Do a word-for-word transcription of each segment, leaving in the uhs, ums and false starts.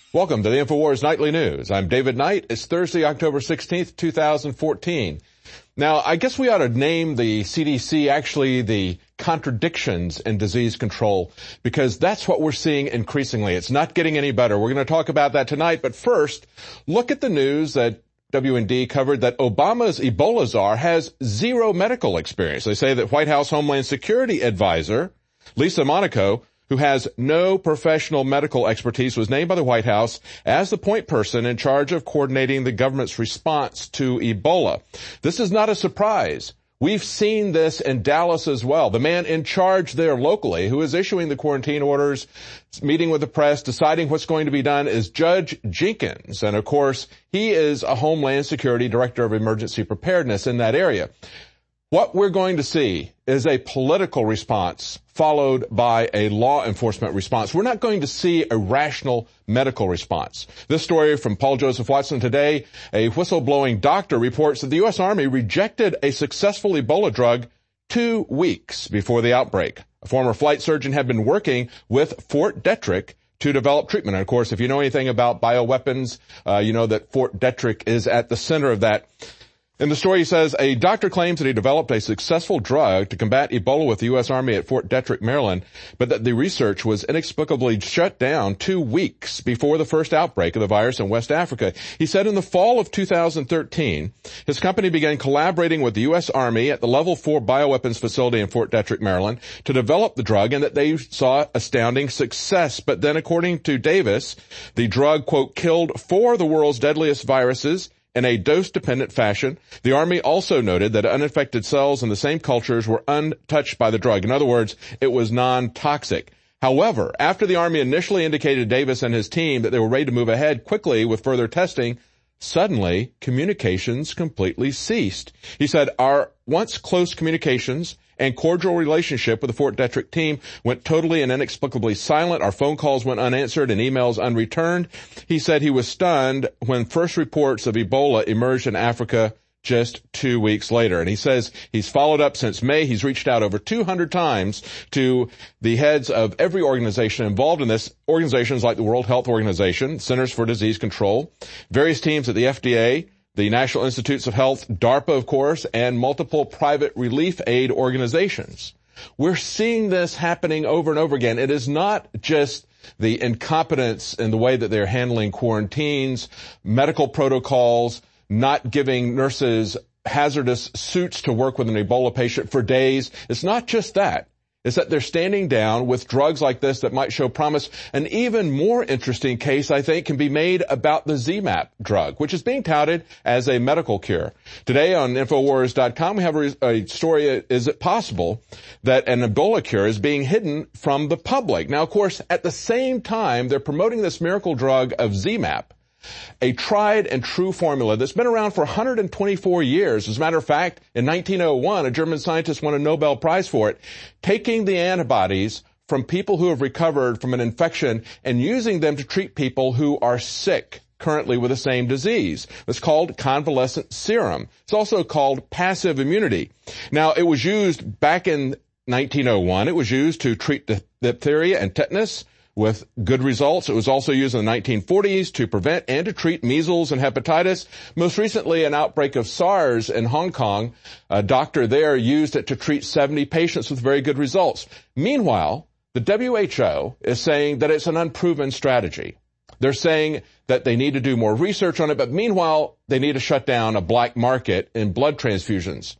Welcome to the InfoWars Nightly News. I'm David Knight. It's Thursday, October sixteenth, two thousand fourteen. Now, I guess we ought to name the C D C actually the contradictions in disease control, because that's what we're seeing increasingly. It's not getting any better. We're going to talk about that tonight. But first, look at the news that W and D covered that Obama's Ebola czar has zero medical experience. They say that White House Homeland Security advisor Lisa Monaco, who has no professional medical expertise, was named by the White House as the point person in charge of coordinating the government's response to Ebola. This is not a surprise. We've seen this in Dallas as well. The man in charge there locally, who is issuing the quarantine orders, meeting with the press, deciding what's going to be done, is Judge Jenkins. And of course, he is a Homeland Security Director of Emergency Preparedness in that area. What we're going to see is a political response followed by a law enforcement response. We're not going to see a rational medical response. This story from Paul Joseph Watson today, a whistleblowing doctor reports that the U S Army rejected a successful Ebola drug two weeks before the outbreak. A former flight surgeon had been working with Fort Detrick to develop treatment. And of course, if you know anything about bioweapons, uh, you know that Fort Detrick is at the center of that. In the story, he says, a doctor claims that he developed a successful drug to combat Ebola with the U S Army at Fort Detrick, Maryland, but that the research was inexplicably shut down two weeks before the first outbreak of the virus in West Africa. He said in the fall of two thousand thirteen, his company began collaborating with the U S Army at the Level four bioweapons facility in Fort Detrick, Maryland, to develop the drug, and that they saw astounding success. But then, according to Davis, the drug, quote, killed four of the world's deadliest viruses in a dose-dependent fashion. The Army also noted that uninfected cells in the same cultures were untouched by the drug. In other words, it was non-toxic. However, after the Army initially indicated to Davis and his team that they were ready to move ahead quickly with further testing, suddenly communications completely ceased. He said, our once close communications and cordial relationship with the Fort Detrick team went totally and inexplicably silent. Our phone calls went unanswered and emails unreturned. He said he was stunned when first reports of Ebola emerged in Africa just two weeks later. And he says he's followed up since May. He's reached out over two hundred times to the heads of every organization involved in this, organizations like the World Health Organization, Centers for Disease Control, various teams at the F D A, the National Institutes of Health, DARPA, of course, and multiple private relief aid organizations. We're seeing this happening over and over again. It is not just the incompetence in the way that they're handling quarantines, medical protocols, not giving nurses hazardous suits to work with an Ebola patient for days. It's not just that. It's that they're standing down with drugs like this that might show promise. An even more interesting case, I think, can be made about the Z MAP drug, which is being touted as a medical cure. Today on Infowars dot com, we have a, a story, is it possible that an Ebola cure is being hidden from the public? Now, of course, at the same time, they're promoting this miracle drug of Z MAP, a tried and true formula that's been around for one hundred twenty-four years. As a matter of fact, in nineteen oh one, a German scientist won a Nobel Prize for it, taking the antibodies from people who have recovered from an infection and using them to treat people who are sick currently with the same disease. It's called convalescent serum. It's also called passive immunity. Now, it was used back in nineteen oh one. It was used to treat diphtheria and tetanus with good results. It was also used in the nineteen forties to prevent and to treat measles and hepatitis. Most recently, an outbreak of SARS in Hong Kong. A doctor there used it to treat seventy patients with very good results. Meanwhile, the W H O is saying that it's an unproven strategy. They're saying that they need to do more research on it, but meanwhile, they need to shut down a black market in blood transfusions.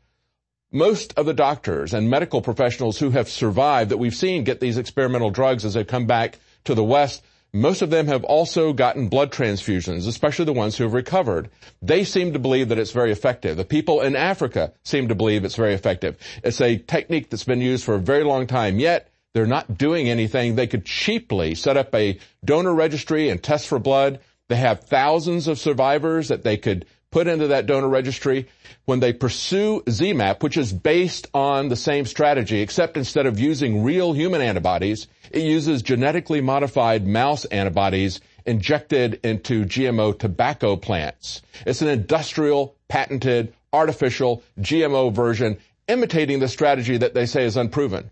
Most of the doctors and medical professionals who have survived that we've seen get these experimental drugs as they come back to the West, most of them have also gotten blood transfusions, especially the ones who have recovered. They seem to believe that it's very effective. The people in Africa seem to believe it's very effective. It's a technique that's been used for a very long time, yet they're not doing anything. They could cheaply set up a donor registry and test for blood. They have thousands of survivors that they could put into that donor registry. When they pursue Z MAP, which is based on the same strategy, except instead of using real human antibodies, it uses genetically modified mouse antibodies injected into G M O tobacco plants. It's an industrial, patented, artificial G M O version imitating the strategy that they say is unproven.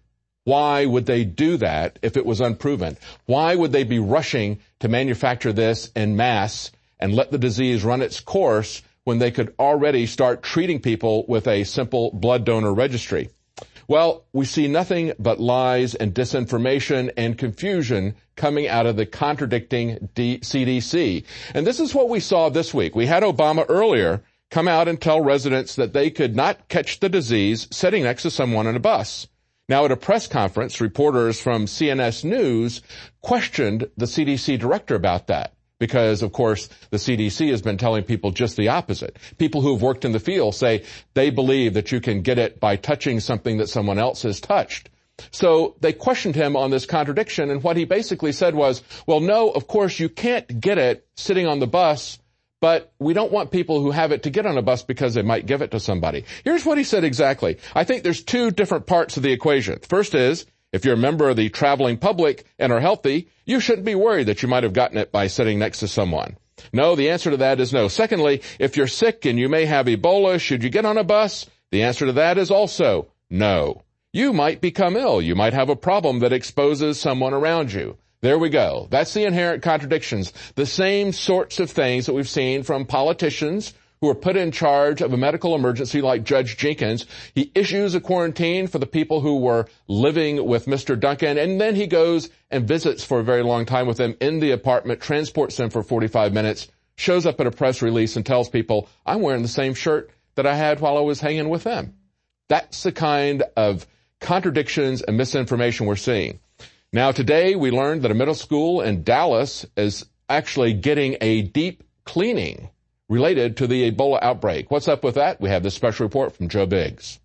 Why would they do that if it was unproven? Why would they be rushing to manufacture this en masse and let the disease run its course when they could already start treating people with a simple blood donor registry? Well, we see nothing but lies and disinformation and confusion coming out of the contradicting C D C. And this is what we saw this week. We had Obama earlier come out and tell residents that they could not catch the disease sitting next to someone in a bus. Now, at a press conference, reporters from C N S News questioned the C D C director about that. Because, of course, the C D C has been telling people just the opposite. People who have worked in the field say they believe that you can get it by touching something that someone else has touched. So they questioned him on this contradiction, and what he basically said was, well, no, of course, you can't get it sitting on the bus, but we don't want people who have it to get on a bus because they might give it to somebody. Here's what he said exactly. I think there's two different parts of the equation. First is, if you're a member of the traveling public and are healthy, you shouldn't be worried that you might have gotten it by sitting next to someone. No, the answer to that is no. Secondly, if you're sick and you may have Ebola, should you get on a bus? The answer to that is also no. You might become ill. You might have a problem that exposes someone around you. There we go. That's the inherent contradictions. The same sorts of things that we've seen from politicians who are put in charge of a medical emergency like Judge Jenkins. He issues a quarantine for the people who were living with Mister Duncan, and then he goes and visits for a very long time with them in the apartment, transports them for forty-five minutes, shows up at a press release and tells people, I'm wearing the same shirt that I had while I was hanging with them. That's the kind of contradictions and misinformation we're seeing. Now, today we learned that a middle school in Dallas is actually getting a deep cleaning related to the Ebola outbreak. What's up with that? We have this special report from Joe Biggs.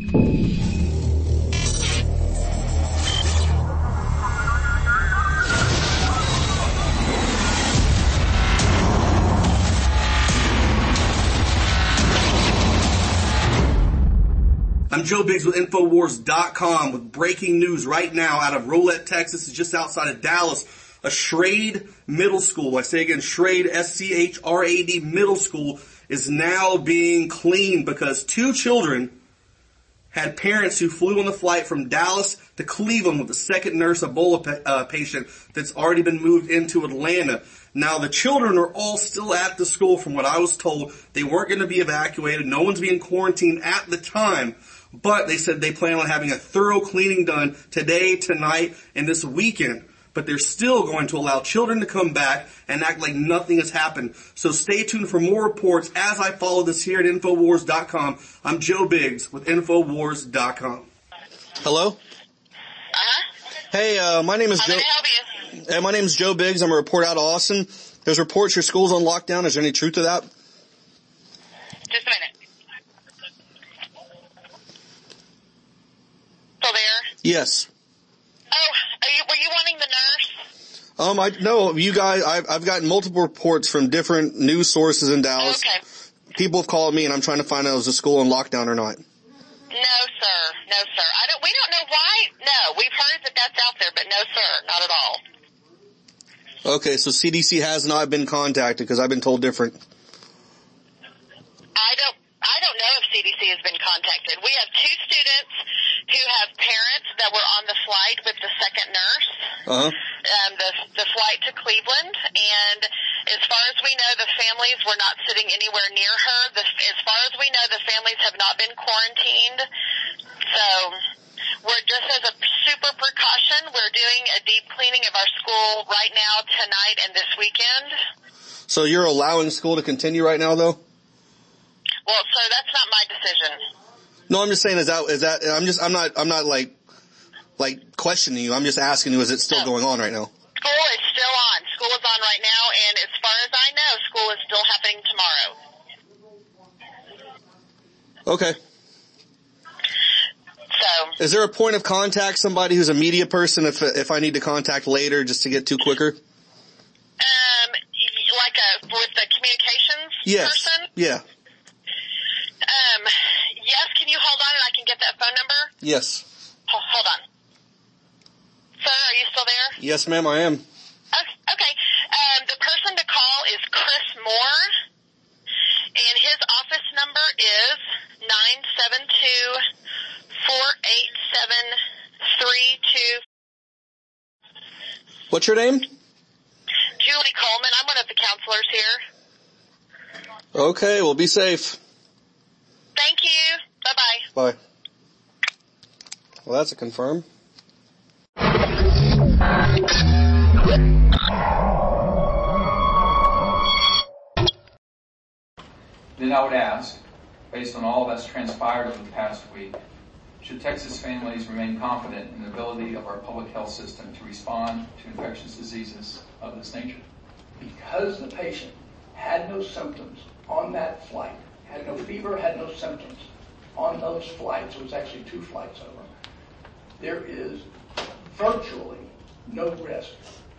I'm Joe Biggs with Infowars dot com with breaking news right now out of Rolette, Texas. It's just outside of Dallas. A Schrade Middle School, I say again, Schrade, S C H R A D Middle School, is now being cleaned because two children had parents who flew on the flight from Dallas to Cleveland with a second nurse Ebola pa- uh, patient that's already been moved into Atlanta. Now, the children are all still at the school from what I was told. They weren't going to be evacuated. No one's being quarantined at the time. But they said they plan on having a thorough cleaning done today, tonight, and this weekend. But they're still going to allow children to come back and act like nothing has happened. So stay tuned for more reports as I follow this here at Infowars dot com. I'm Joe Biggs with Infowars dot com. Hello? Uh-huh. Hey, uh, my name is How Joe. can I help you? Hey, my name is Joe Biggs. I'm a reporter out of Austin. There's reports your school's on lockdown. Is there any truth to that? Just a minute. Still there? Yes. Oh, are you, were you wanting the nurse? Um, I no, you guys. I've I've gotten multiple reports from different news sources in Dallas. Okay. People have called me, and I'm trying to find out is the school on lockdown or not. No, sir. No, sir. I don't. We don't know why. No, we've heard that that's out there, but no, sir, not at all. Okay, so C D C has not been contacted because I've been told different. I don't. I don't know if C D C has been contacted. We have two students who have parents that were on the flight with the second nurse. Uh-huh. Um, the the flight to Cleveland, and as far as we know, the families were not sitting anywhere near her. The, as far as we know, the families have not been quarantined. So we're just as a super precaution, we're doing a deep cleaning of our school right now, tonight, and this weekend. So you're allowing school to continue right now, though? Well, sir, that's not my decision. No, I'm just saying, is that is that? I'm just I'm not I'm not like like questioning you. I'm just asking you, is it still No. going on right now? School is still on. School is on right now, and as far as I know, school is still happening tomorrow. Okay. So, Is there a point of contact, somebody who's a media person, if if I need to contact later just to get to quicker? um, like a with the communications Yes. person. Yeah. Um, yes. Can you hold on, and I can get that phone number? Yes. Hold, hold on. Sir, are you still there? Yes, ma'am, I am. Okay. okay. Um, the person to call is Chris Moore, and his office number is nine seven two, four eight seven, three What's your name? Julie Coleman. I'm one of the counselors here. Okay, well, be safe. Thank you. Bye-bye. Bye. Well, that's a confirm. Then I would ask, based on all that's transpired over the past week, should Texas families remain confident in the ability of our public health system to respond to infectious diseases of this nature? Because the patient had no symptoms on that flight, had no fever, had no symptoms on those flights, it was actually two flights over, there is virtually no risk.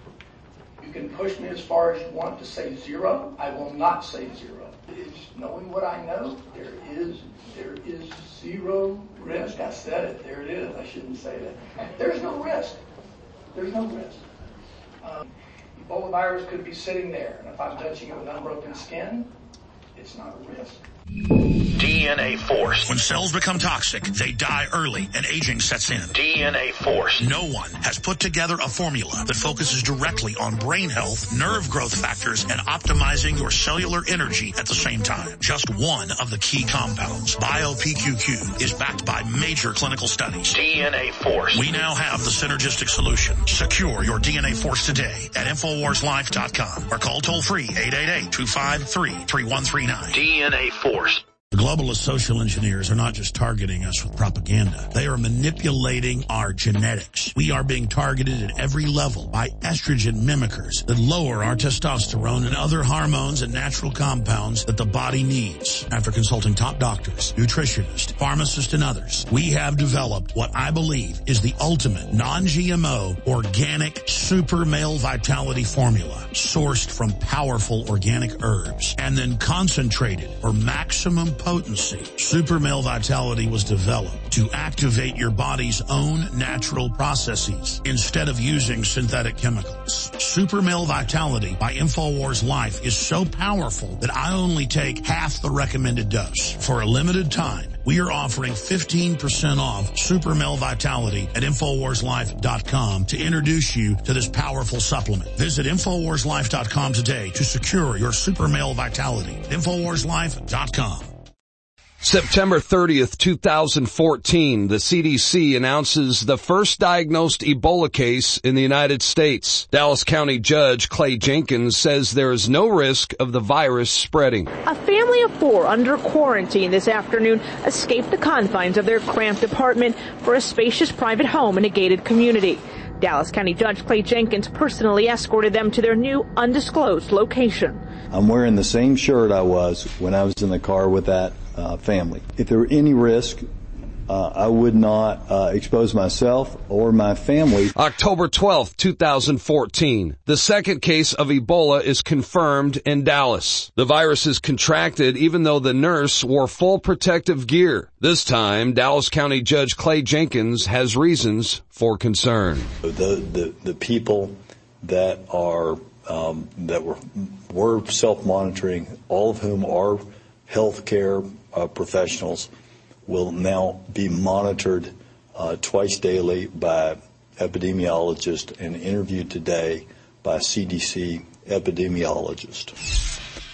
You can push me as far as you want to say zero. I will not say zero. It's knowing what I know, there is there is zero risk. I said it. There it is. I shouldn't say that. There's no risk. There's no risk. Um, Ebola virus could be sitting there, and if I'm touching it with unbroken skin, it's not a risk. D N A Force. When cells become toxic, they die early and aging sets in. D N A Force. No one has put together a formula that focuses directly on brain health, nerve growth factors, and optimizing your cellular energy at the same time. Just one of the key compounds, BioPQ Q, is backed by major clinical studies. D N A Force. We now have the synergistic solution. Secure your D N A Force today at Infowars Life dot com or call toll free eight eight eight, two five three, three one three nine. D N A Force. The globalist social engineers are not just targeting us with propaganda. They are manipulating our genetics. We are being targeted at every level by estrogen mimickers that lower our testosterone and other hormones and natural compounds that the body needs. After consulting top doctors, nutritionists, pharmacists, and others, we have developed what I believe is the ultimate non-G M O organic super male vitality formula sourced from powerful organic herbs and then concentrated for maximum potency. Super Male Vitality was developed to activate your body's own natural processes instead of using synthetic chemicals. Super Male Vitality by InfoWars Life is so powerful that I only take half the recommended dose. For a limited time, we are offering fifteen percent off Super Male Vitality at Infowars Life dot com to introduce you to this powerful supplement. Visit Infowars Life dot com today to secure your Super Male Vitality. Infowars Life dot com. September thirtieth, two thousand fourteen, the C D C announces the first diagnosed Ebola case in the United States. Dallas County Judge Clay Jenkins says there is no risk of the virus spreading. A family of four under quarantine this afternoon escaped the confines of their cramped apartment for a spacious private home in a gated community. Dallas County Judge Clay Jenkins personally escorted them to their new undisclosed location. I'm wearing the same shirt I was when I was in the car with that uh, family. If there were any risk, uh, I would not uh, expose myself or my family. October twelfth, two thousand fourteen. The second case of Ebola is confirmed in Dallas. The virus is contracted even though the nurse wore full protective gear. This time, Dallas County Judge Clay Jenkins has reasons for concern. The the, the people that are um, that were were self-monitoring, all of whom are healthcare uh, professionals, will now be monitored uh, twice daily by epidemiologists and interviewed today by C D C epidemiologists.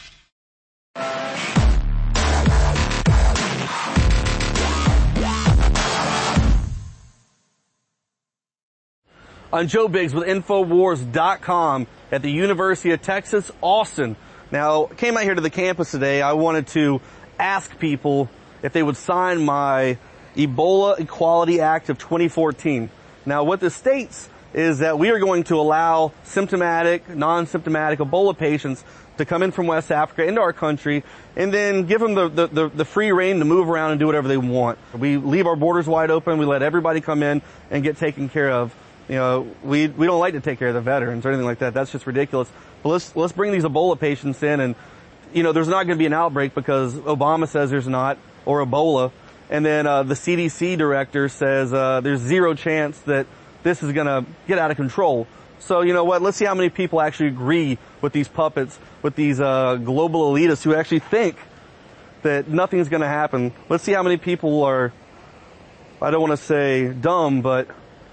I'm Joe Biggs with Infowars dot com at the University of Texas, Austin. Now, I came out here to the campus today. I wanted to ask people if they would sign my Ebola Equality Act of twenty fourteen. Now, what this states is that we are going to allow symptomatic, non-symptomatic Ebola patients to come in from West Africa into our country and then give them the, the, the, the free reign to move around and do whatever they want. We leave our borders wide open. We let everybody come in and get taken care of. You know, we we don't like to take care of the veterans or anything like that. That's just ridiculous. But let's let's bring these Ebola patients in, and you know, there's not going to be an outbreak because Obama says there's not, or Ebola, and then uh, the C D C director says uh, there's zero chance that this is going to get out of control. So you know what? Let's see how many people actually agree with these puppets, with these uh, global elitists who actually think that nothing's going to happen. Let's see how many people are, I don't want to say dumb, but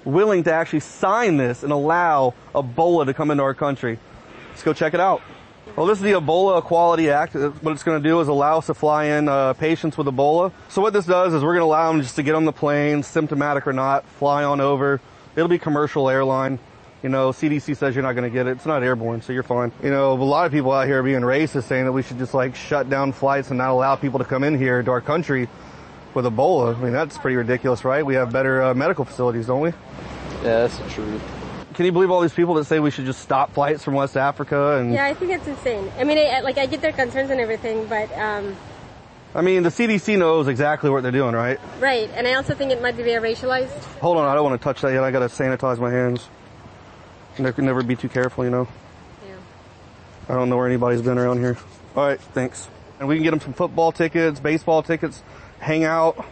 willing to actually sign this and allow Ebola to come into our country. Let's go check it out. Well, this is the Ebola Equality Act. What it's going to do is allow us to fly in uh, patients with Ebola. So what this does is we're going to allow them just to get on the plane, symptomatic or not, fly on over. It'll be commercial airline. You know, C D C says you're not going to get it. It's not airborne, so you're fine. You know, a lot of people out here are being racist, saying that we should just like shut down flights and not allow people to come in here to our country with Ebola. I mean, that's pretty ridiculous, right? We have better uh, medical facilities, don't we? Yeah, that's the truth. Can you believe all these people that say we should just stop flights from West Africa? And yeah, I think it's insane. I mean, I, like I get their concerns and everything, but um, I mean, the C D C knows exactly what they're doing, right? Right, and I also think it might be very racialized. Hold on, I don't want to touch that yet. I got to sanitize my hands. I can never be too careful, you know. Yeah. I don't know where anybody's been around here. All right, thanks. And we can get them some football tickets, baseball tickets, hang out.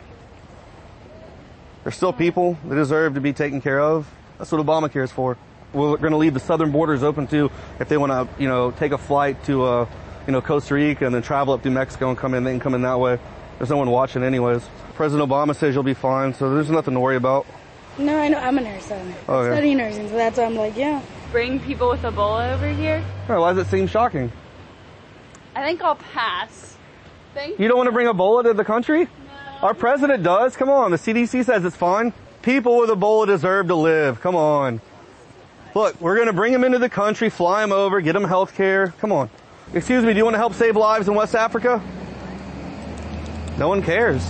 There's still people that deserve to be taken care of. That's what Obamacare is for. We're going to leave the southern borders open too if they want to, you know, take a flight to, uh, you know, Costa Rica and then travel up through Mexico and come in. They can come in that way. There's no one watching anyways. President Obama says you'll be fine, so there's nothing to worry about. No, I know. I'm a nurse. I'm oh, yeah. studying nursing, so that's why I'm like, yeah. Bring people with Ebola over here? Oh, why does it seem shocking? I think I'll pass. Thank you. You don't want to bring Ebola to the country? No. Our president does. Come on. The C D C says it's fine. People with Ebola deserve to live. Come on. Look, we're going to bring them into the country, fly them over, get them health care. Come on. Excuse me, do you want to help save lives in West Africa? No one cares.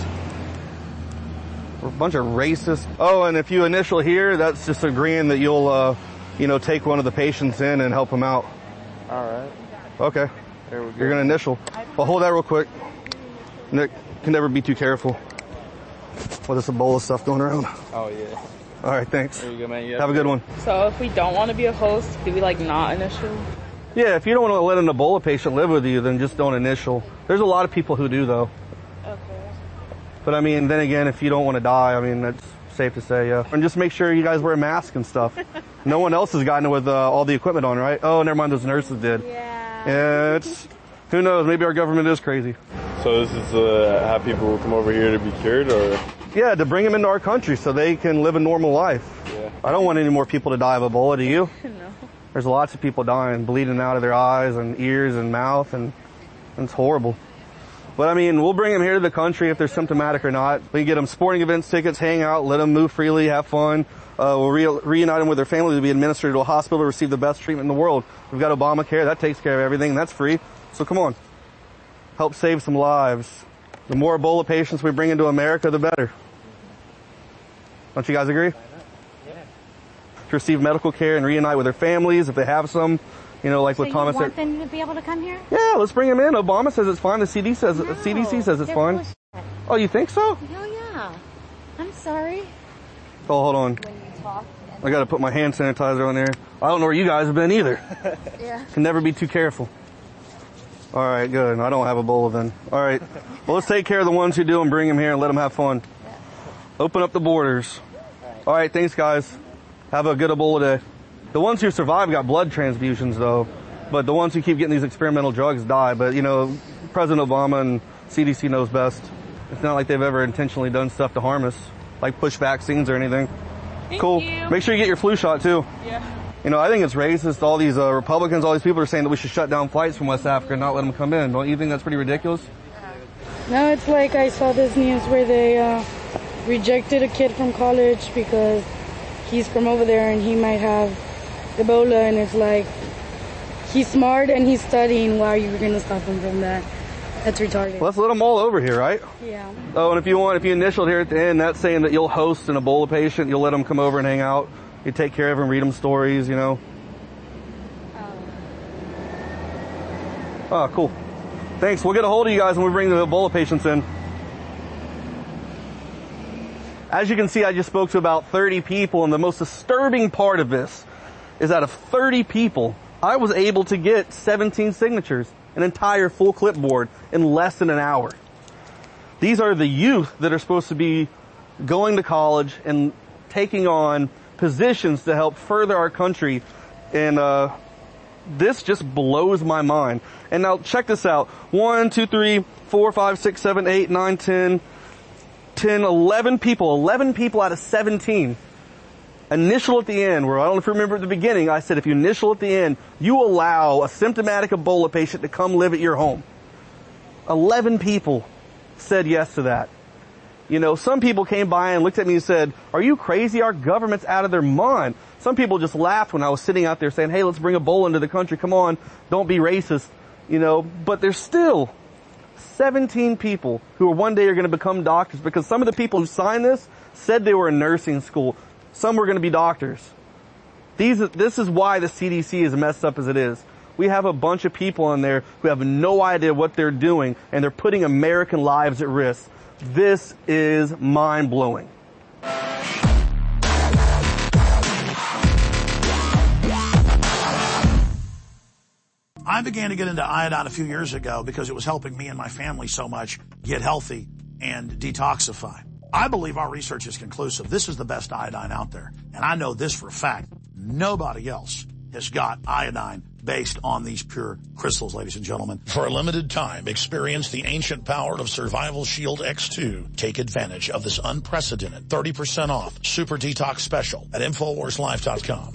We're a bunch of racists. Oh, and if you initial here, that's just agreeing that you'll, uh, you know, take one of the patients in and help them out. All right. Okay. There we go. You're going to initial. Well, hold that real quick. Nick, can never be too careful with this Ebola stuff going around. Oh, yeah. All right, thanks. There you go, man. You have, have a good one. So if we don't want to be a host, do we, like, not initial? Yeah, if you don't want to let an Ebola patient live with you, then just don't initial. There's a lot of people who do, though. Okay. But, I mean, then again, if you don't want to die, I mean, that's safe to say, yeah. And just make sure you guys wear masks and stuff. No one else has gotten it with uh, all the equipment on, right? Oh, never mind, those nurses did. Yeah. Yeah, it's, who knows, maybe our government is crazy. So this is uh, how people will come over here to be cured, or? Yeah, to bring them into our country so they can live a normal life. Yeah. I don't want any more people to die of Ebola, do you? No. There's lots of people dying, bleeding out of their eyes and ears and mouth, and, and it's horrible. But I mean, we'll bring them here to the country if they're symptomatic or not. We can get them sporting events tickets, hang out, let them move freely, have fun. Uh, we'll re- reunite them with their family to be administered to a hospital to receive the best treatment in the world. We've got Obamacare, that takes care of everything, and that's free. So come on. Help save some lives. The more Ebola patients we bring into America, the better. Don't you guys agree? Yeah. To receive medical care and reunite with their families if they have some, you know, like so with Thomas. You want them to be able to come here? Yeah, let's bring them in. Obama says it's fine. The C D C says, no, C D C says it's fine. Bullshit. Oh, you think so? Oh, yeah. I'm sorry. Oh, hold on. When you talk. I gotta put my hand sanitizer on there. I don't know where you guys have been either. Yeah. Can never be too careful. All right, good. I don't have Ebola then. All right. Well, let's take care of the ones who do and bring them here and let them have fun. Open up the borders. All right, thanks, guys. Have a good Ebola day. The ones who survive got blood transfusions, though. But the ones who keep getting these experimental drugs die. But, you know, President Obama and C D C knows best. It's not like they've ever intentionally done stuff to harm us, like push vaccines or anything. Thank cool. You. Make sure you get your flu shot, too. Yeah. You know, I think it's racist. All these uh, Republicans, all these people are saying that we should shut down flights from West Africa and not let them come in. Don't you think that's pretty ridiculous? No, it's like I saw this news where they uh, rejected a kid from college because he's from over there and he might have Ebola, and it's like, he's smart and he's studying. Why are you going to stop him from that? That's retarded. Well, let's let them all over here, right? Yeah. Oh, and if you want, if you initialed here at the end, that's saying that you'll host an Ebola patient. You'll let them come over and hang out. You take care of them, read them stories, you know. Oh, cool. Thanks. We'll get a hold of you guys when we bring the Ebola patients in. As you can see, I just spoke to about thirty people, and the most disturbing part of this is out of thirty people, I was able to get seventeen signatures, an entire full clipboard, in less than an hour. These are the youth that are supposed to be going to college and taking on positions to help further our country, and uh this just blows my mind. And now check this out. One, two, three, four, five, six, seven, eight, nine, ten, ten, eleven people, eleven people out of seventeen initial at the end, where I don't know if you remember at the beginning, I said if you initial at the end, you allow a symptomatic Ebola patient to come live at your home. Eleven people said yes to that. You know, some people came by and looked at me and said, are you crazy? Our government's out of their mind. Some people just laughed when I was sitting out there saying, hey, let's bring Ebola into the country. Come on, don't be racist. You know, but there's still seventeen people who are one day are going to become doctors, because some of the people who signed this said they were in nursing school. Some were going to be doctors. These, this is why the C D C is messed up as it is. We have a bunch of people in there who have no idea what they're doing, and they're putting American lives at risk. This is mind-blowing. I began to get into iodine a few years ago because it was helping me and my family so much get healthy and detoxify. I believe our research is conclusive. This is the best iodine out there. And I know this for a fact. Nobody else has got iodine based on these pure crystals, ladies and gentlemen. For a limited time, experience the ancient power of Survival Shield X two. Take advantage of this unprecedented thirty percent off Super Detox Special at Infowars Life dot com.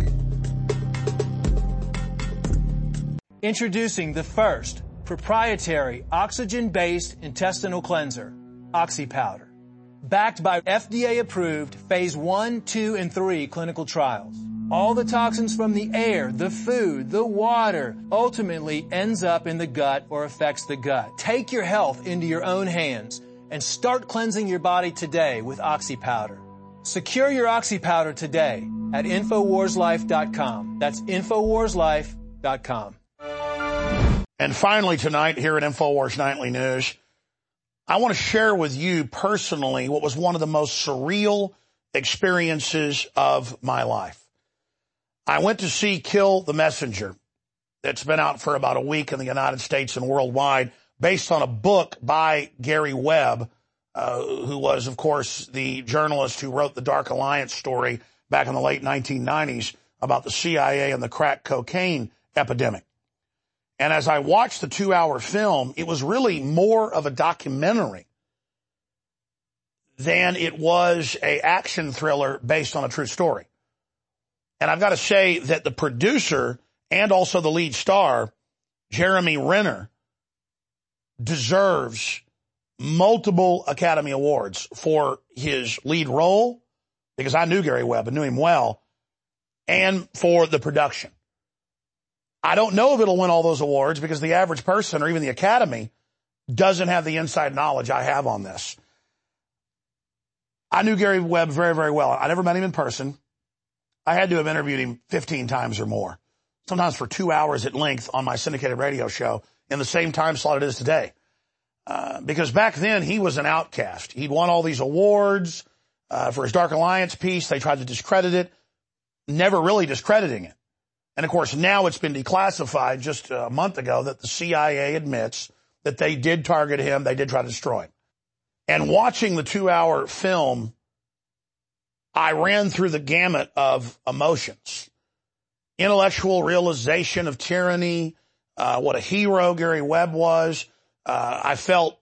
Introducing the first proprietary oxygen-based intestinal cleanser, OxyPowder. Backed by F D A-approved phase one, two, and three clinical trials. All the toxins from the air, the food, the water, ultimately ends up in the gut or affects the gut. Take your health into your own hands and start cleansing your body today with OxyPowder. Secure your OxyPowder today at Infowars Life dot com. That's Infowars Life dot com. And finally tonight here at InfoWars Nightly News, I want to share with you personally what was one of the most surreal experiences of my life. I went to see Kill the Messenger. It's been out for about a week in the United States and worldwide, based on a book by Gary Webb, uh, who was, of course, the journalist who wrote the Dark Alliance story back in the late nineteen nineties about the C I A and the crack cocaine epidemic. And as I watched the two-hour film, it was really more of a documentary than it was an action thriller based on a true story. And I've got to say that the producer and also the lead star, Jeremy Renner, deserves multiple Academy Awards for his lead role, because I knew Gary Webb and knew him well, and for the production. I don't know if it'll win all those awards because the average person or even the Academy doesn't have the inside knowledge I have on this. I knew Gary Webb very, very well. I never met him in person. I had to have interviewed him fifteen times or more, sometimes for two hours at length on my syndicated radio show in the same time slot it is today. Uh, because back then he was an outcast. He'd won all these awards uh, for his Dark Alliance piece. They tried to discredit it, never really discrediting it. And, of course, now it's been declassified just a month ago that the C I A admits that they did target him. They did try to destroy him. And watching the two-hour film, I ran through the gamut of emotions. Intellectual realization of tyranny, uh, what a hero Gary Webb was. Uh, I felt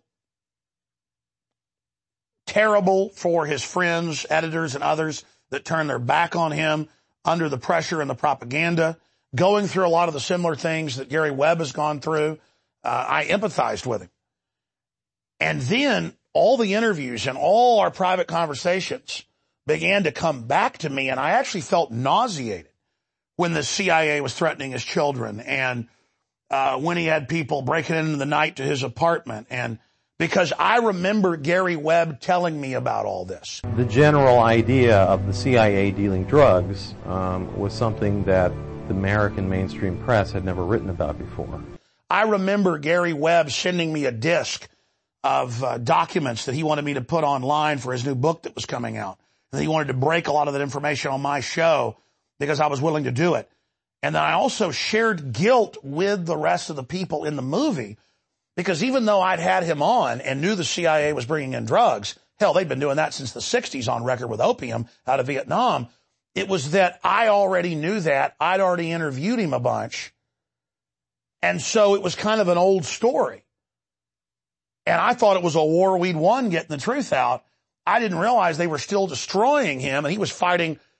terrible for his friends, editors, and others that turned their back on him under the pressure and the propaganda, going through a lot of the similar things that Gary Webb has gone through. Uh, I empathized with him. And then all the interviews and all our private conversations began to come back to me, and I actually felt nauseated when the C I A was threatening his children, and uh, when he had people breaking into the night to his apartment, and because I remember Gary Webb telling me about all this. The general idea of the C I A dealing drugs um, was something that the American mainstream press had never written about before. I remember Gary Webb sending me a disc of uh, documents that he wanted me to put online for his new book that was coming out. And he wanted to break a lot of that information on my show because I was willing to do it. And then I also shared guilt with the rest of the people in the movie, because even though I'd had him on and knew the C I A was bringing in drugs, hell, they'd been doing that since the sixties on record with opium out of Vietnam, it was that I already knew that. I'd already interviewed him a bunch. And so it was kind of an old story. And I thought it was a war we'd won getting the truth out. I didn't realize they were still destroying him, and he was fighting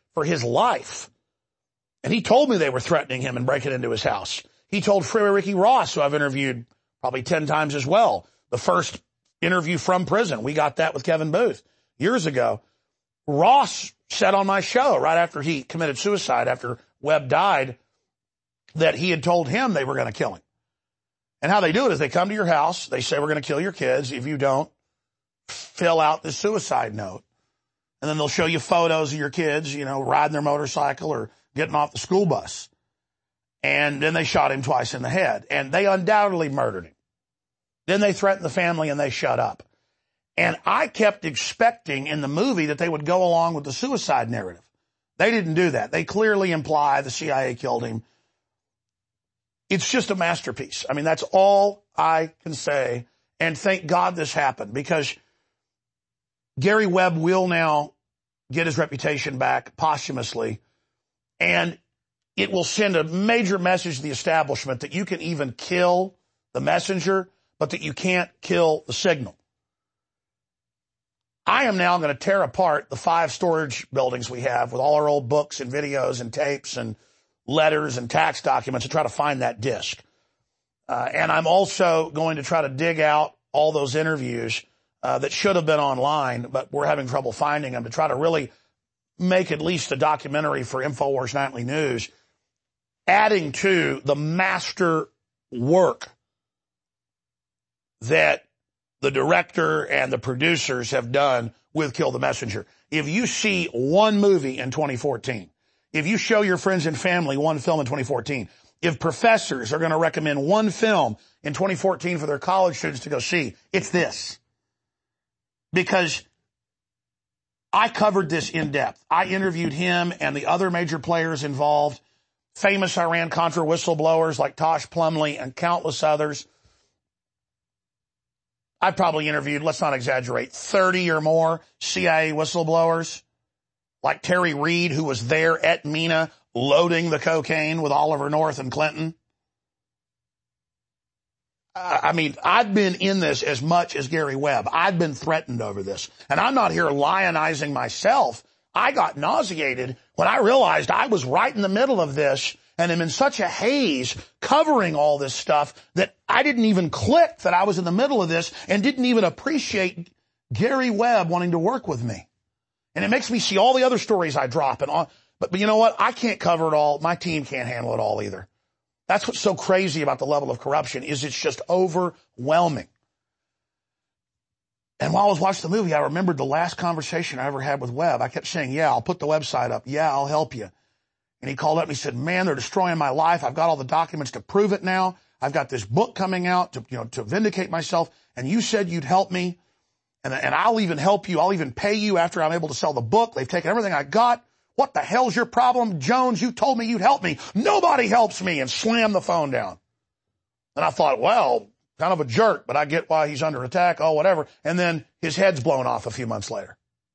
for his life. And he told me they were threatening him and breaking into his house. He told Freeway Ricky Ross, who I've interviewed probably ten times as well, the first interview from prison. We got that with Kevin Booth years ago. Ross said on my show right after he committed suicide, after Webb died, that he had told him they were going to kill him. And how they do it is they come to your house. They say, we're going to kill your kids. If you don't, fill out the suicide note. And then they'll show you photos of your kids, you know, riding their motorcycle or getting off the school bus. And then they shot him twice in the head. And they undoubtedly murdered him. Then they threatened the family and they shut up. And I kept expecting in the movie that they would go along with the suicide narrative. They didn't do that. They clearly imply the C I A killed him. It's just a masterpiece. I mean, that's all I can say. And thank God this happened, because Gary Webb will now get his reputation back posthumously. And it will send a major message to the establishment that you can even kill the messenger, but that you can't kill the signal. I am now going to tear apart the five storage buildings we have with all our old books and videos and tapes and letters and tax documents to try to find that disc. Uh, and I'm also going to try to dig out all those interviews uh, that should have been online, but we're having trouble finding them, to try to really make at least a documentary for InfoWars Nightly News, adding to the master work that the director and the producers have done with Kill the Messenger. If you see one movie in twenty fourteen, if you show your friends and family one film in twenty fourteen, if professors are going to recommend one film in twenty fourteen for their college students to go see, it's this. Because I covered this in depth. I interviewed him and the other major players involved, famous Iran-Contra whistleblowers like Tosh Plumlee and countless others. I probably interviewed, let's not exaggerate, thirty or more C I A whistleblowers, like Terry Reid, who was there at Mina loading the cocaine with Oliver North and Clinton. I mean, I've been in this as much as Gary Webb. I've been threatened over this. And I'm not here lionizing myself. I got nauseated when I realized I was right in the middle of this and am in such a haze covering all this stuff that I didn't even click that I was in the middle of this and didn't even appreciate Gary Webb wanting to work with me. And it makes me see all the other stories I drop. and all, but, but you know what? I can't cover it all. My team can't handle it all either. That's what's so crazy about the level of corruption, is it's just overwhelming. And while I was watching the movie, I remembered the last conversation I ever had with Webb. I kept saying, yeah, I'll put the website up. Yeah, I'll help you. And he called up and he said, man, they're destroying my life. I've got all the documents to prove it now. I've got this book coming out to, you know, to vindicate myself. And you said you'd help me. And, and I'll even help you. I'll even pay you after I'm able to sell the book. They've taken everything I got. What the hell's your problem? Jones, you told me you'd help me. Nobody helps me. And slammed the phone down. And I thought, well, kind of a jerk, but I get why he's under attack. Oh, whatever. And then his head's blown off a few months later.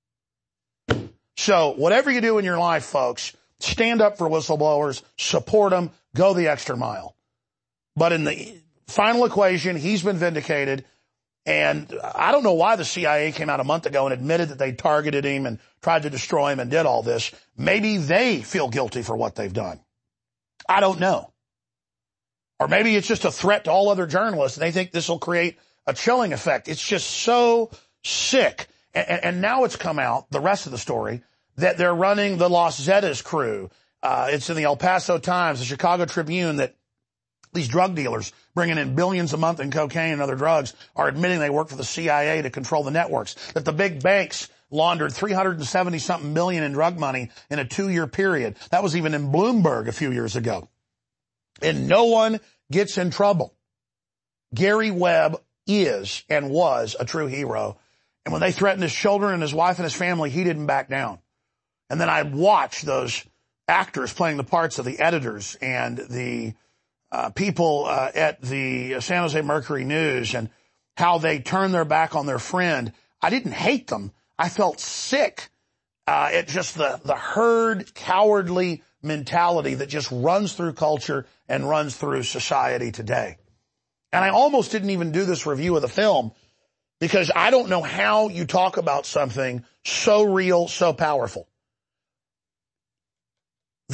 So whatever you do in your life, folks, stand up for whistleblowers, support them, go the extra mile. But in the final equation, he's been vindicated. And I don't know why the C I A came out a month ago and admitted that they targeted him and tried to destroy him and did all this. Maybe they feel guilty for what they've done. I don't know. Or maybe it's just a threat to all other journalists and they think this will create a chilling effect. It's just so sick. And, and now it's come out, the rest of the story, that they're running the Los Zetas crew. Uh, it's in the El Paso Times, the Chicago Tribune, that these drug dealers bringing in billions a month in cocaine and other drugs are admitting they work for the C I A to control the networks. That the big banks laundered three hundred seventy something million in drug money in a two year period. That was even in Bloomberg a few years ago. And no one gets in trouble. Gary Webb is and was a true hero. And when they threatened his children and his wife and his family, he didn't back down. And then I watched those actors playing the parts of the editors and the uh, people uh, at the San Jose Mercury News and how they turned their back on their friend. I didn't hate them. I felt sick uh, at just the, the herd, cowardly mentality that just runs through culture and runs through society today. And I almost didn't even do this review of the film because I don't know how you talk about something so real, so powerful.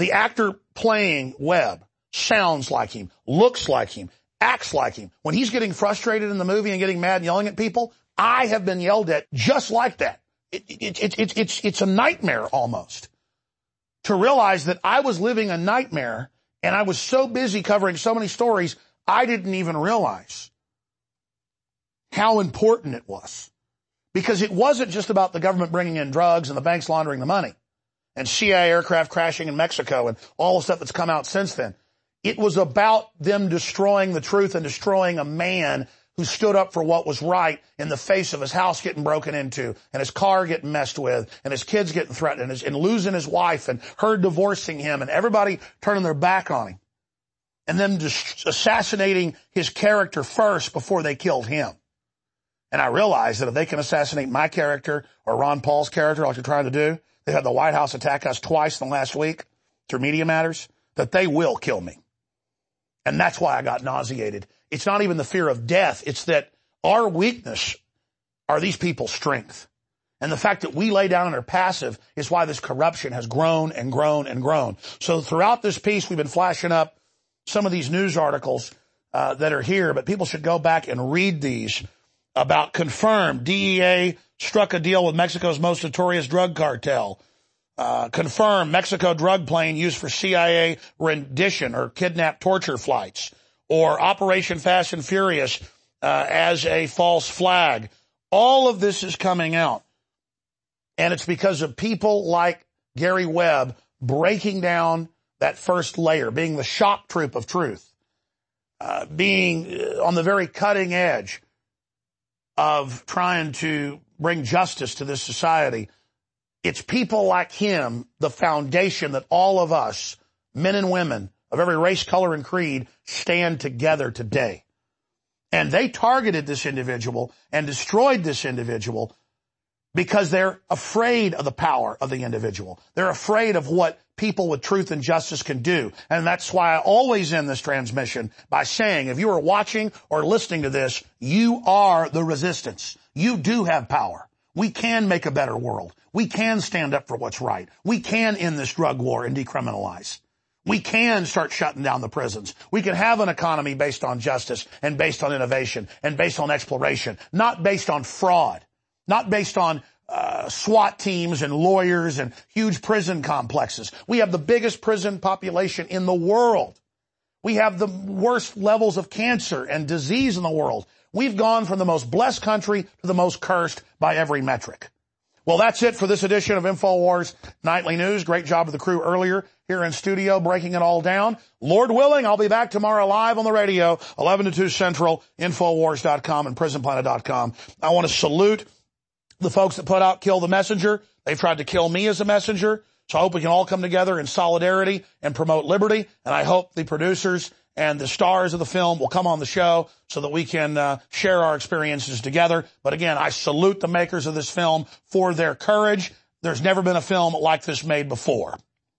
The actor playing Webb sounds like him, looks like him, acts like him. When he's getting frustrated in the movie and getting mad and yelling at people, I have been yelled at just like that. It, it, it, it, it's, it's a nightmare almost to realize that I was living a nightmare and I was so busy covering so many stories, I didn't even realize how important it was. Because it wasn't just about the government bringing in drugs and the banks laundering the money and C I A aircraft crashing in Mexico and all the stuff that's come out since then. It was about them destroying the truth and destroying a man who stood up for what was right in the face of his house getting broken into and his car getting messed with and his kids getting threatened and, his, and losing his wife and her divorcing him and everybody turning their back on him and them just assassinating his character first before they killed him. And I realized that if they can assassinate my character or Ron Paul's character like they're trying to do, they had the White House attack us twice in the last week through Media Matters, that they will kill me. And that's why I got nauseated. It's not even the fear of death. It's that our weakness are these people's strength. And the fact that we lay down and are passive is why this corruption has grown and grown and grown. So throughout this piece, we've been flashing up some of these news articles uh, that are here, but people should go back and read these about confirmed D E A struck a deal with Mexico's most notorious drug cartel. Uh, confirmed Mexico drug plane used for C I A rendition or kidnap torture flights. Or Operation Fast and Furious uh, as a false flag. All of this is coming out. And it's because of people like Gary Webb breaking down that first layer, being the shock troop of truth, uh, being on the very cutting edge of trying to bring justice to this society. It's people like him, the foundation that all of us, men and women of every race, color, and creed, stand together today. And they targeted this individual and destroyed this individual because they're afraid of the power of the individual. They're afraid of what people with truth and justice can do. And that's why I always end this transmission by saying, if you are watching or listening to this, you are the resistance. You do have power. We can make a better world. We can stand up for what's right. We can end this drug war and decriminalize. We can start shutting down the prisons. We can have an economy based on justice and based on innovation and based on exploration, not based on fraud, not based on uh, SWAT teams and lawyers and huge prison complexes. We have the biggest prison population in the world. We have the worst levels of cancer and disease in the world. We've gone from the most blessed country to the most cursed by every metric. Well, that's it for this edition of InfoWars Nightly News. Great job of the crew earlier here in studio breaking it all down. Lord willing, I'll be back tomorrow live on the radio, eleven to two Central, Infowars dot com and Prison Planet dot com. I want to salute the folks that put out Kill the Messenger. They've tried to kill me as a messenger. So I hope we can all come together in solidarity and promote liberty. And I hope the producers and the stars of the film will come on the show so that we can uh, share our experiences together. But again, I salute the makers of this film for their courage. There's never been a film like this made before.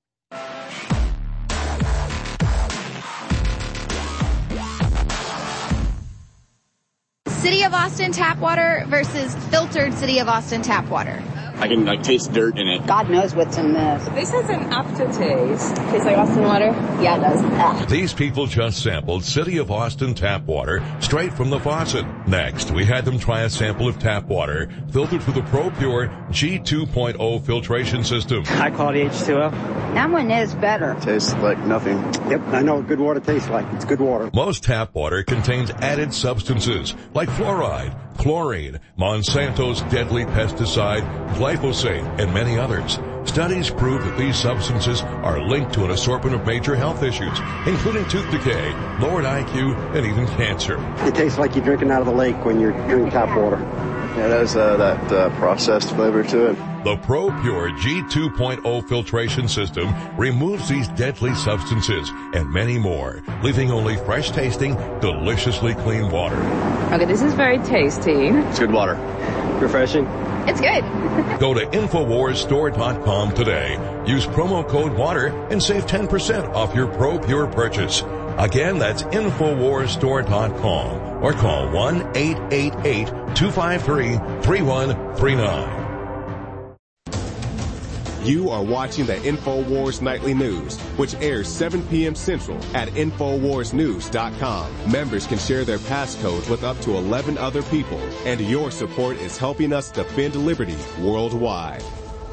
City of Austin tap water versus filtered City of Austin tap water. I can like taste dirt in it. God knows what's in this. This has an aftertaste. Tastes like Austin water? Yeah, it does. Ah. These people just sampled City of Austin tap water straight from the faucet. Next, we had them try a sample of tap water filtered through the ProPure G two point oh filtration system. High quality H two O. That one is better. Tastes like nothing. Yep, I know what good water tastes like. It's good water. Most tap water contains added substances like fluoride, chlorine, Monsanto's deadly pesticide, glyphosate, and many others. Studies prove that these substances are linked to an assortment of major health issues, including tooth decay, lowered I Q, and even cancer. It tastes like you're drinking out of the lake when you're drinking tap water. Yeah, it has uh, that uh, processed flavor to it. The ProPure G two point oh filtration system removes these deadly substances and many more, leaving only fresh-tasting, deliciously clean water. Okay, this is very tasty. It's good water. Refreshing. It's good. Go to Infowars Store dot com today. Use promo code WATER and save ten percent off your ProPure purchase. Again, that's Infowars Store dot com or call one eight eight eight, two five three, three one three nine. You are watching the InfoWars Nightly News, which airs seven p.m. Central at Infowars News dot com. Members can share their passcodes with up to eleven other people, and your support is helping us defend liberty worldwide.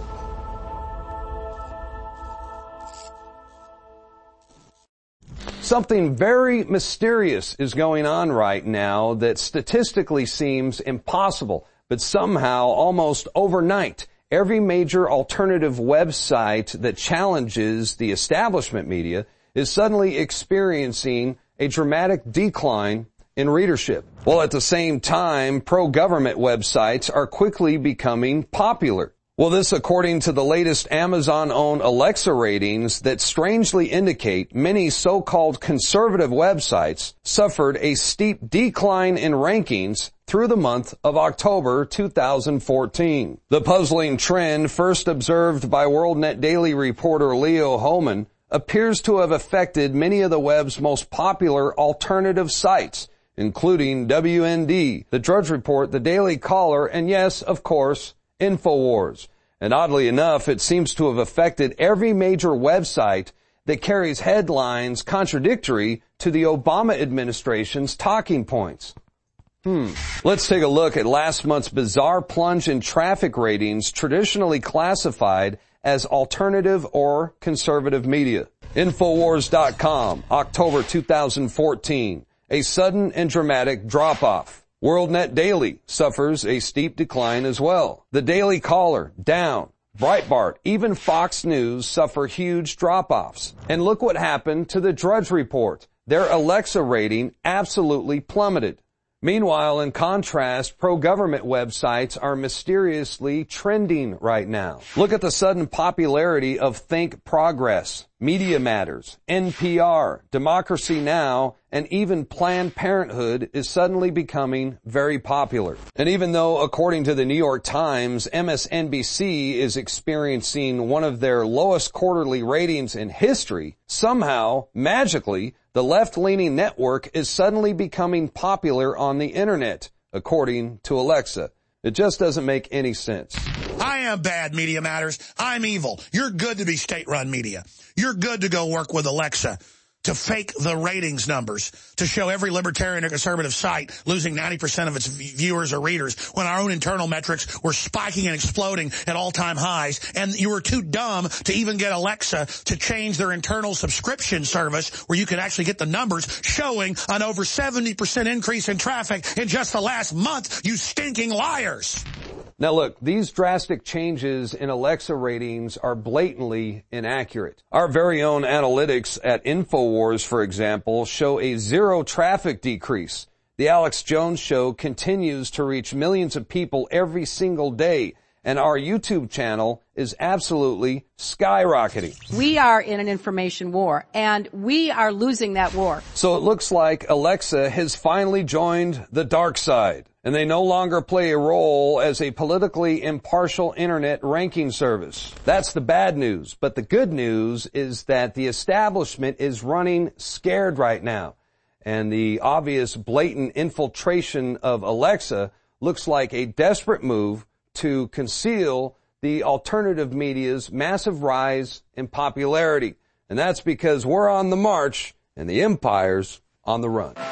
Something very mysterious is going on right now that statistically seems impossible, but somehow almost overnight, every major alternative website that challenges the establishment media is suddenly experiencing a dramatic decline in readership. While at the same time, pro-government websites are quickly becoming popular. Well, this according to the latest Amazon-owned Alexa ratings that strangely indicate many so-called conservative websites suffered a steep decline in rankings through the month of October two thousand fourteen. The puzzling trend, first observed by WorldNet Daily reporter Leo Hohmann, appears to have affected many of the web's most popular alternative sites, including W N D, The Drudge Report, The Daily Caller, and yes, of course, InfoWars. And oddly enough, it seems to have affected every major website that carries headlines contradictory to the Obama administration's talking points. Hmm. Let's take a look at last month's bizarre plunge in traffic ratings traditionally classified as alternative or conservative media. Infowars dot com, October two thousand fourteen. A sudden and dramatic drop-off. WorldNet Daily suffers a steep decline as well. The Daily Caller, down. Breitbart, even Fox News suffer huge drop-offs. And look what happened to the Drudge Report. Their Alexa rating absolutely plummeted. Meanwhile, in contrast, pro-government websites are mysteriously trending right now. Look at the sudden popularity of Think Progress, Media Matters, N P R, Democracy Now!, and even Planned Parenthood is suddenly becoming very popular. And even though, according to the New York Times, M S N B C is experiencing one of their lowest quarterly ratings in history, somehow, magically, the left-leaning network is suddenly becoming popular on the internet, according to Alexa. It just doesn't make any sense. I am bad, Media Matters. I'm evil. You're good to be state-run media. You're good to go work with Alexa to fake the ratings numbers, to show every libertarian or conservative site losing ninety percent of its viewers or readers when our own internal metrics were spiking and exploding at all-time highs, and you were too dumb to even get Alexa to change their internal subscription service where you could actually get the numbers showing an over seventy percent increase in traffic in just the last month, you stinking liars. Now look, these drastic changes in Alexa ratings are blatantly inaccurate. Our very own analytics at InfoWars, for example, show a zero traffic decrease. The Alex Jones Show continues to reach millions of people every single day, and our YouTube channel is absolutely skyrocketing. We are in an information war, and we are losing that war. So it looks like Alexa has finally joined the dark side, and they no longer play a role as a politically impartial internet ranking service. That's the bad news. But the good news is that the establishment is running scared right now. And the obvious blatant infiltration of Alexa looks like a desperate move to conceal the alternative media's massive rise in popularity. And that's because we're on the march and the empire's on the run.